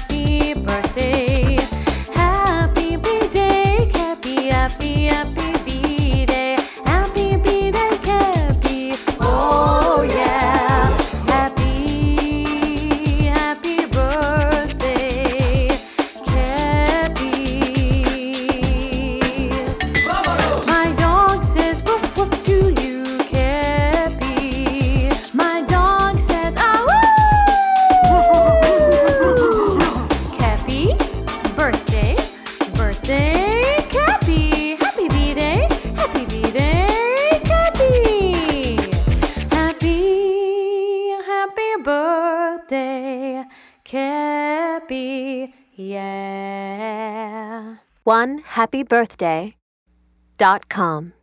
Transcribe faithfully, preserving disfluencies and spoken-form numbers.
happy birthday. Happy B-Day, Cappy, happy, happy B-Day. Happy B-Day, Cappy, oh yeah. Happy, happy birthday, Cappy. My dog says woof woof to you, Cappy. My dog says ah woo. Cappy, birthday, birthday, Cappy. Happy B-Day, happy B-Day, Cappy. Happy, happy birthday, Cappy, yeah. one happy birthday dot com